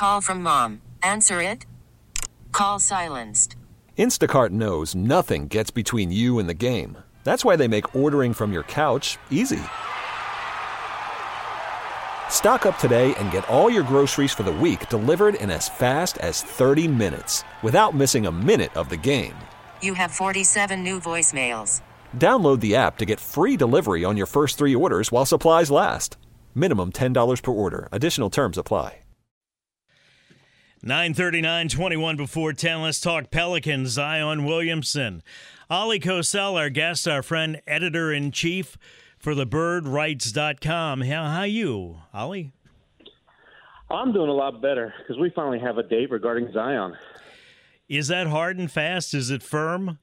Call from mom. Answer it. Call silenced. Instacart knows nothing gets between you and the game. That's why they make ordering from your couch easy. Stock up today and get all your groceries for the week delivered in as fast as 30 minutes without missing a minute of the game. You have 47 new voicemails. Download the app to get free delivery on your first 3 orders while supplies last. Minimum $10 per order. Additional terms apply. 9:39, 21 before 10. Let's talk Pelicans. Zion Williamson. Ollie Cosell, our guest, our friend, editor-in-chief for thebirdwrites.com. How you, Ollie? I'm doing a lot better because we finally have a date regarding Zion. Is that hard and fast? Is it firm?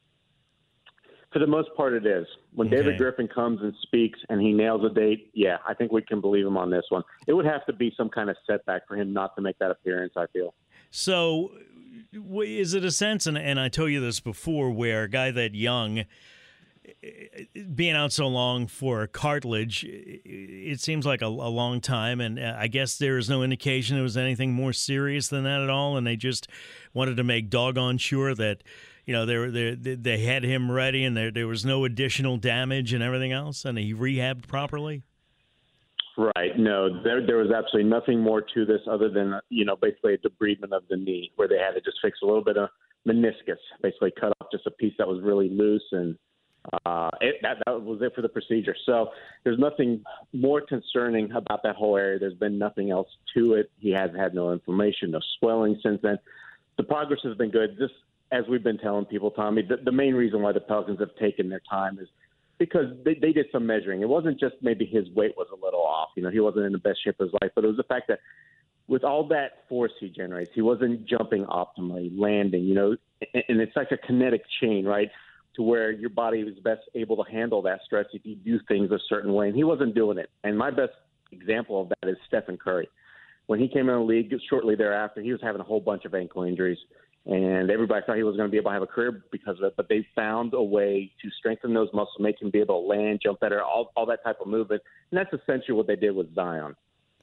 For the most part, it is. When David Griffin comes and speaks and he nails a date, yeah, I think we can believe him on this one. It would have to be some kind of setback for him not to make that appearance, I feel. So is it a sense, and I told you this before, where a guy that young, being out so long for cartilage, it seems like a long time, and I guess there is no indication it was anything more serious than that at all, and they just wanted to make doggone sure that they had him ready and there was no additional damage and everything else, and he rehabbed properly? Right. No, there was absolutely nothing more to this other than, basically a debridement of the knee where they had to just fix a little bit of meniscus, basically cut off just a piece that was really loose, and that was it for the procedure. So there's nothing more concerning about that whole area. There's been nothing else to it. He has had no inflammation, no swelling since then. The progress has been good. Just as we've been telling people, Tommy, the main reason why the Pelicans have taken their time is because they did some measuring. It wasn't just maybe his weight was a little off. He wasn't in the best shape of his life, but it was the fact that with all that force he generates, he wasn't jumping optimally, landing, and it's like a kinetic chain, right, to where your body is best able to handle that stress if you do things a certain way, and he wasn't doing it. And my best example of that is Stephen Curry. When he came in the league shortly thereafter, he was having a whole bunch of ankle injuries. And everybody thought he was going to be able to have a career because of it, but they found a way to strengthen those muscles, make him be able to land, jump better, all that type of movement. And that's essentially what they did with Zion.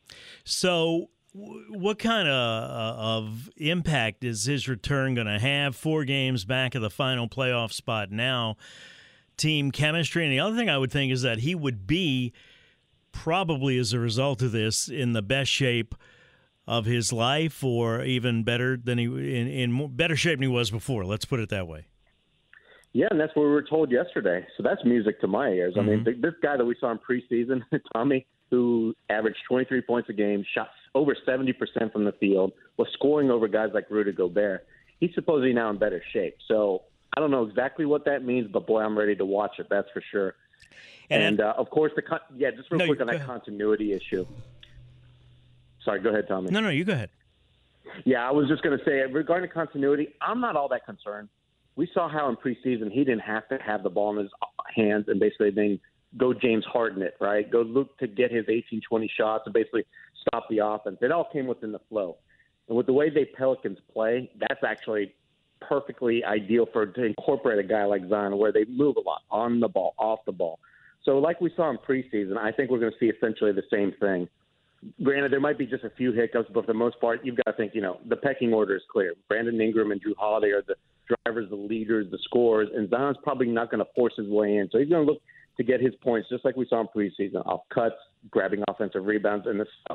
So what kind of impact is his return going to have? 4 games back of the final playoff spot now, team chemistry. And the other thing I would think is that he would be probably as a result of this in the best shape of his life, or even better than in better shape than he was before. Let's put it that way. Yeah, and that's what we were told yesterday. So that's music to my ears. I mean, this guy that we saw in preseason, Tommy, who averaged 23 points a game, shot over 70% from the field, was scoring over guys like Rudy Gobert. He's supposedly now in better shape. So I don't know exactly what that means, but boy, I'm ready to watch it. That's for sure. And of course, just real quick on that continuity issue. Sorry, go ahead, Tommy. No, you go ahead. Yeah, I was just going to say, regarding continuity, I'm not all that concerned. We saw how in preseason he didn't have to have the ball in his hands and basically then go James Harden it, right? Go look to get his 18, 20 shots and basically stop the offense. It all came within the flow. And with the way they Pelicans play, that's actually perfectly ideal to incorporate a guy like Zion where they move a lot on the ball, off the ball. So like we saw in preseason, I think we're going to see essentially the same thing. Granted, there might be just a few hiccups, but for the most part, you've got to think, the pecking order is clear. Brandon Ingram and Drew Holiday are the drivers, the leaders, the scorers, and Zion's probably not going to force his way in. So he's going to look to get his points just like we saw in preseason, off cuts, grabbing offensive rebounds, and this stuff.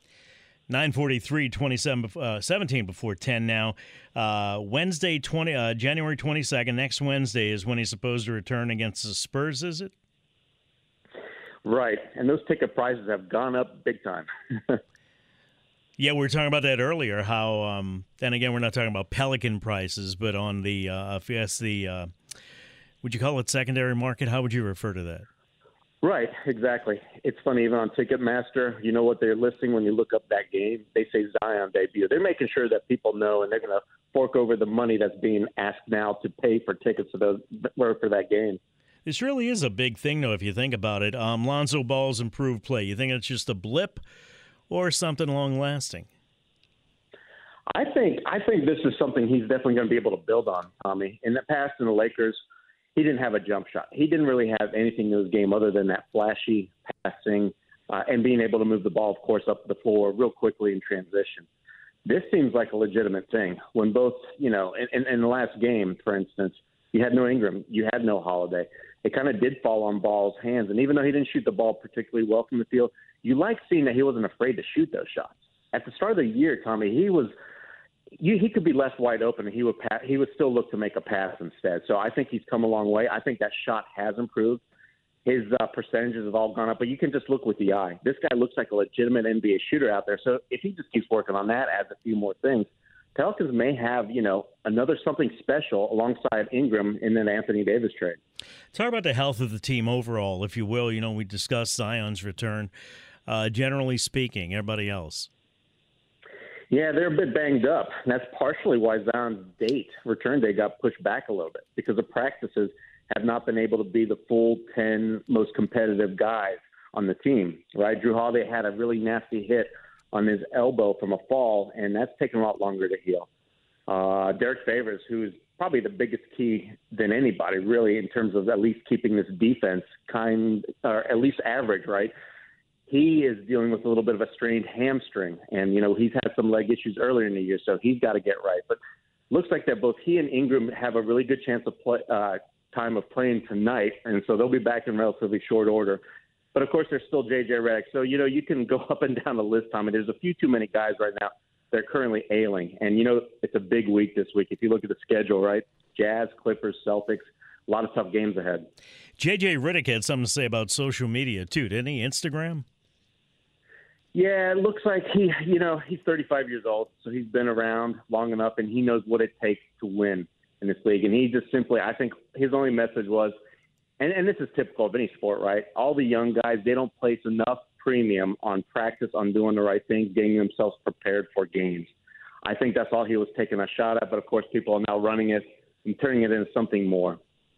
9:43, 17 before 10 now. Wednesday, January 22nd, next Wednesday is when he's supposed to return against the Spurs, is it? Right, and those ticket prices have gone up big time. Yeah, we were talking about that earlier, how, and again, we're not talking about Pelican prices, but on the, would you call it secondary market? How would you refer to that? Right, exactly. It's funny, even on Ticketmaster, you know what they're listing when you look up that game? They say Zion debut. They're making sure that people know, and they're going to fork over the money that's being asked now to pay for tickets for that game. This really is a big thing, though, if you think about it. Lonzo Ball's improved play. You think it's just a blip or something long-lasting? I think this is something he's definitely going to be able to build on, Tommy. In the past, in the Lakers, he didn't have a jump shot. He didn't really have anything in his game other than that flashy passing and being able to move the ball, of course, up the floor real quickly in transition. This seems like a legitimate thing. When both, in the last game, for instance, you had no Ingram, you had no Holiday. It kind of did fall on Ball's hands. And even though he didn't shoot the ball particularly well from the field, you like seeing that he wasn't afraid to shoot those shots. At the start of the year, Tommy, he could be left wide open and he would still look to make a pass instead. So I think he's come a long way. I think that shot has improved. His percentages have all gone up, but you can just look with the eye. This guy looks like a legitimate NBA shooter out there. So if he just keeps working on that, adds a few more things, Pelicans may have, another something special alongside Ingram in an Anthony Davis trade. Talk about the health of the team overall, if you will. We discussed Zion's return. Generally speaking, everybody else. Yeah, they're a bit banged up. And that's partially why Zion's return date, got pushed back a little bit because the practices have not been able to be the full 10 most competitive guys on the team, right? Jrue Holiday had a really nasty hit on his elbow from a fall, and that's taken a lot longer to heal. Derek Favors, who's probably the biggest key than anybody, really, in terms of at least keeping this defense or at least average, right? He is dealing with a little bit of a strained hamstring, and, he's had some leg issues earlier in the year, so he's got to get right. But looks like that both he and Ingram have a really good chance of time of playing tonight, and so they'll be back in relatively short order. But, of course, there's still J.J. Redick. So, you can go up and down the list, Tommy. There's a few too many guys right now that are currently ailing. And, it's a big week this week. If you look at the schedule, right, Jazz, Clippers, Celtics, a lot of tough games ahead. J.J. Redick had something to say about social media, too, didn't he? Instagram? Yeah, it looks like he's 35 years old, so he's been around long enough, and he knows what it takes to win in this league. And he just simply, I think his only message was, and this is typical of any sport, right? All the young guys, they don't place enough premium on practice, on doing the right things, getting themselves prepared for games. I think that's all he was taking a shot at, but of course people are now running it and turning it into something more.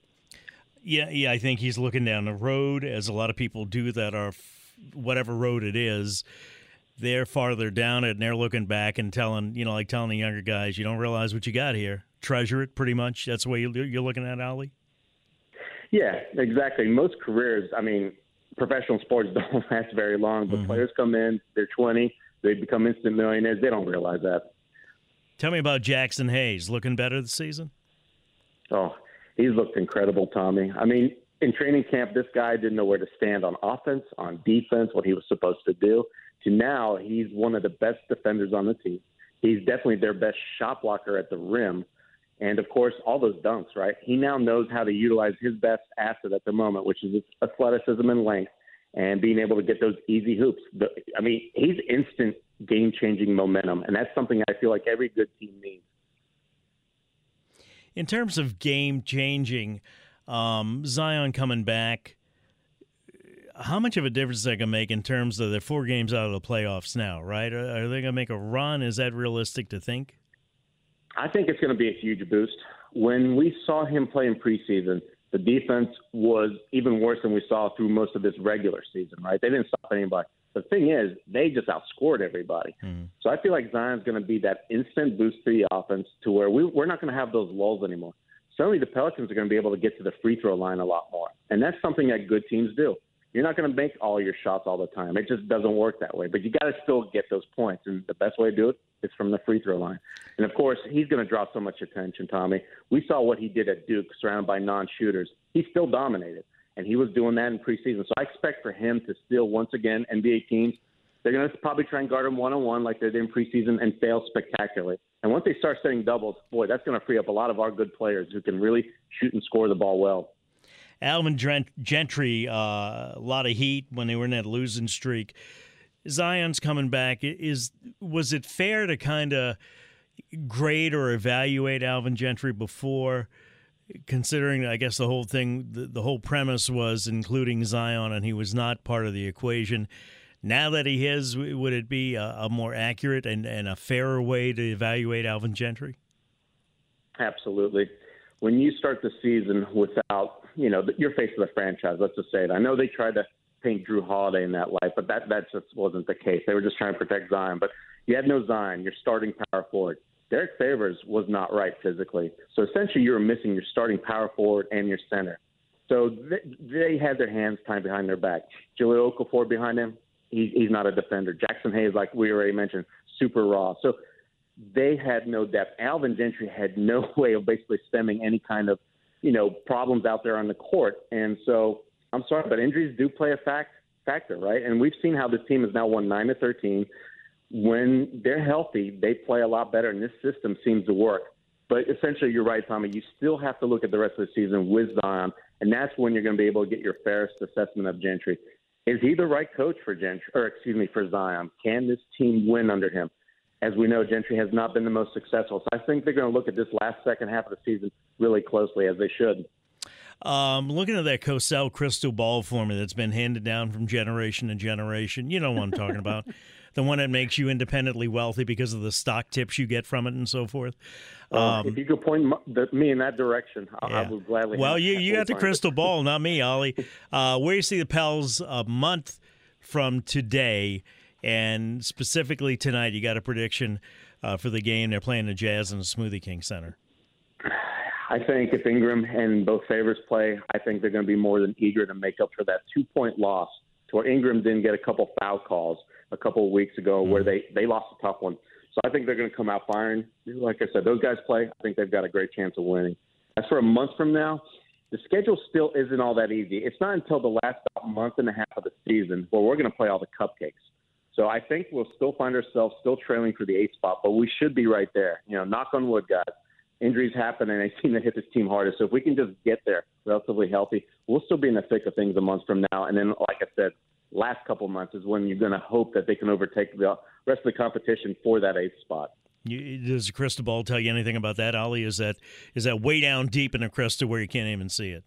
Yeah, I think he's looking down the road, as a lot of people do that are whatever road it is. They're farther down it, and they're looking back and telling the younger guys, you don't realize what you got here. Treasure it, pretty much. That's the way you're looking at Ollie? Yeah, exactly. Most careers, professional sports don't last very long, but players come in, they're 20, they become instant millionaires. They don't realize that. Tell me about Jackson Hayes. Looking better this season? Oh, he's looked incredible, Tommy. In training camp, this guy didn't know where to stand on offense, on defense, what he was supposed to do. To now, he's one of the best defenders on the team. He's definitely their best shot blocker at the rim. And, of course, all those dunks, right? He now knows how to utilize his best asset at the moment, which is athleticism and length, and being able to get those easy hoops. He's instant game-changing momentum, and that's something I feel like every good team needs. In terms of game-changing, Zion coming back, how much of a difference is that going to make in terms of they're 4 games out of the playoffs now, right? Are they going to make a run? Is that realistic to think? I think it's going to be a huge boost. When we saw him play in preseason, the defense was even worse than we saw through most of this regular season, right? They didn't stop anybody. The thing is, they just outscored everybody. So I feel like Zion's going to be that instant boost to the offense to where we're not going to have those lulls anymore. Suddenly the Pelicans are going to be able to get to the free throw line a lot more. And that's something that good teams do. You're not going to make all your shots all the time. It just doesn't work that way. But you got to still get those points, and the best way to do it is from the free throw line. And, of course, he's going to draw so much attention, Tommy. We saw what he did at Duke, surrounded by non-shooters. He still dominated, and he was doing that in preseason. So I expect for him to still, once again, NBA teams, they're going to probably try and guard him one-on-one like they did in preseason and fail spectacularly. And once they start setting doubles, boy, that's going to free up a lot of our good players who can really shoot and score the ball well. Alvin Gentry, a lot of heat when they were in that losing streak. Zion's coming back. Was it fair to kind of grade or evaluate Alvin Gentry before, considering, I guess, the whole thing, the whole premise was including Zion, and he was not part of the equation? Now that he is, would it be a more accurate and a fairer way to evaluate Alvin Gentry? Absolutely. When you start the season without, your face of the franchise, let's just say it. I know they tried to paint Jrue Holiday in that light, but that just wasn't the case. They were just trying to protect Zion. But you had no Zion, your starting power forward. Derek Favors was not right physically. So essentially you were missing your starting power forward and your center. So they had their hands tied behind their back. Jahlil Okafor behind him, he's not a defender. Jackson Hayes, like we already mentioned, super raw. So they had no depth. Alvin Gentry had no way of basically stemming any kind of, problems out there on the court. And so I'm sorry, but injuries do play a factor, right? And we've seen how this team has now won 9 of 13. When they're healthy, they play a lot better, and this system seems to work. But essentially, you're right, Tommy. You still have to look at the rest of the season with Zion, and that's when you're going to be able to get your fairest assessment of Gentry. Is he the right coach for for Zion? Can this team win under him? As we know, Gentry has not been the most successful. So I think they're going to look at this second half of the season really closely, as they should. Looking at that Cosell crystal ball formula that's been handed down from generation to generation, you know what I'm talking about. The one that makes you independently wealthy because of the stock tips you get from it and so forth. If you could point me in that direction, I would gladly. Well, you got the crystal ball, not me, Ollie. Where do you see the Pels a month from today? And specifically tonight, you got a prediction for the game. They're playing the Jazz in the Smoothie King Center. I think if Ingram and both favors play, I think they're going to be more than eager to make up for that 2-point loss to where Ingram didn't get a couple foul calls a couple of weeks ago where they lost a tough one. So I think they're going to come out firing. Like I said, those guys play. I think they've got a great chance of winning. As for a month from now, the schedule still isn't all that easy. It's not until the last month and a half of the season where we're going to play all the cupcakes. So I think we'll still find ourselves still trailing for the 8th spot, but we should be right there. Knock on wood, guys. Injuries happen, and they seem to hit this team hardest. So if we can just get there relatively healthy, we'll still be in the thick of things a month from now. And then, like I said, last couple of months is when you're going to hope that they can overtake the rest of the competition for that 8th spot. Does the crystal ball tell you anything about that, Ollie? Is that way down deep in the crystal where you can't even see it?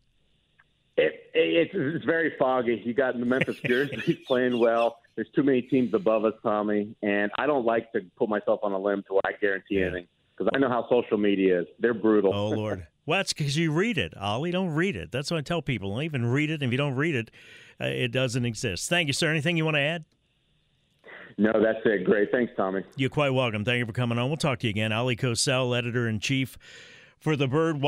It's very foggy. You got the Memphis Grizzlies playing well. There's too many teams above us, Tommy, and I don't like to put myself on a limb to where I guarantee anything because I know how social media is. They're brutal. Oh, Lord. Well, that's because you read it, Ollie. Don't read it. That's what I tell people. Don't even read it. If you don't read it, it doesn't exist. Thank you, sir. Anything you want to add? No, that's it. Great. Thanks, Tommy. You're quite welcome. Thank you for coming on. We'll talk to you again. Ollie Cosell, editor-in-chief for the Bird.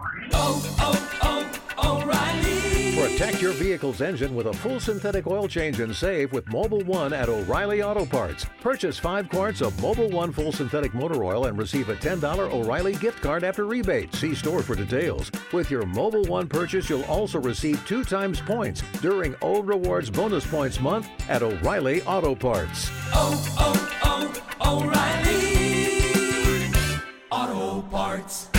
Protect your vehicle's engine with a full synthetic oil change and save with Mobil 1 at O'Reilly Auto Parts. Purchase 5 quarts of Mobil 1 full synthetic motor oil and receive a $10 O'Reilly gift card after rebate. See store for details. With your Mobil 1 purchase, you'll also receive 2 times points during O Rewards Bonus Points Month at O'Reilly Auto Parts. O'Reilly Auto Parts.